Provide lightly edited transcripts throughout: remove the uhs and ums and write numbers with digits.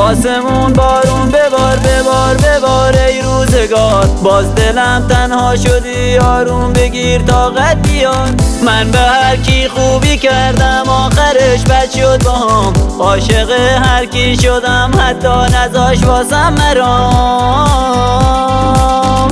آسمون بارون ببار ببار ببار ای روزگار، باز دلم تنها شدی آروم بگیر طاقت بیار. من به هر کی خوبی کردم آخرش بد شد باهام، عاشق هر کی شدم حتی نذاش واسم مرام.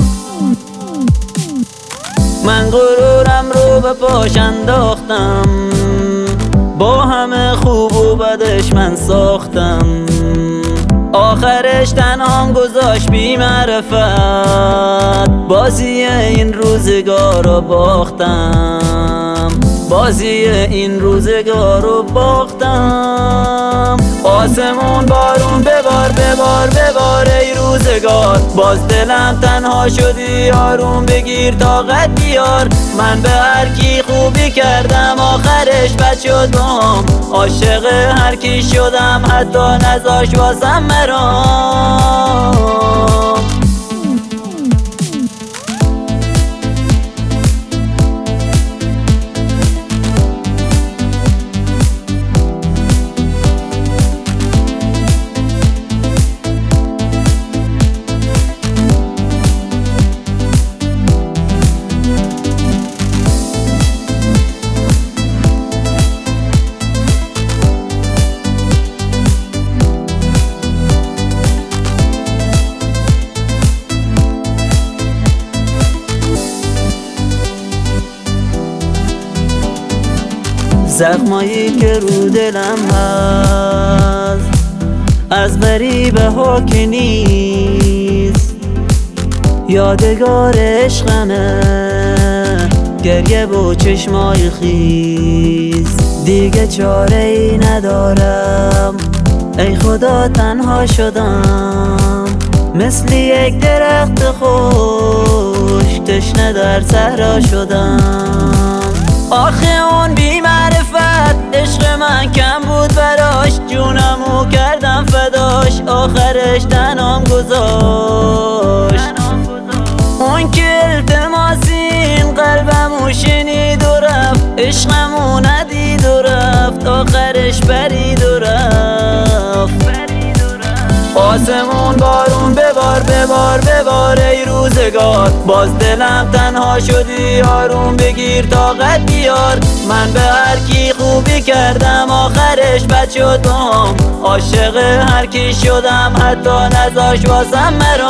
من غرورم رو به پاش انداختم، با همه خوب و بدش من ساختم، آخرش تنهام گذاشت بی معرفت، بازی این روزگار رو باختم، بازی این روزگار رو باختم. آسمون بارون ببار ببار ببار ای روزگار، باز دلم تنها شدی آروم بگیر طاقت بیار. من به هر کی خوبی کردم آخرش بد شد باهام، عاشق هر کی شدم حتی نذاش واسم مرام. زخمایی که رو دلم هست از غریبه ها که نیست، یادگار عشقمه گریه و چشمای خیز. دیگه چاره ای ندارم ای خدا تنها شدم، مثل یک درخت خوش تشنه در صحرا شدم. آخه اون بی معرفت عشق من کم بود براش، جونمو کردم فداش آخرش تنام گذاشت. اون که التماسین قلبمو شنید و رفت، عشقمو ندید و رفت آخرش برید و رفت. آسمون بارون ببار ببار ببار ای روزگار، باز دلم تنها شدی آروم بگیر طاقت بیار. من به هر کی خوبی کردم آخرش بد شد باهام، عاشق هر کی شدم حتی نذاش واسم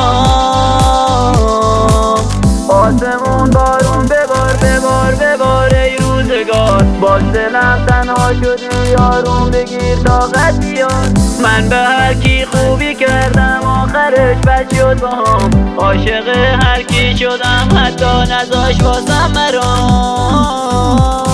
مرام. آسمون بارون ببار ببار ببار ای روزگار، باز دلم تنها شدی آروم بگیر طاقت بیار. من به هر کی خوبی کردم آخرش بد شد باهام، عاشق هر کی شدم حتی نذاش واسم مرام.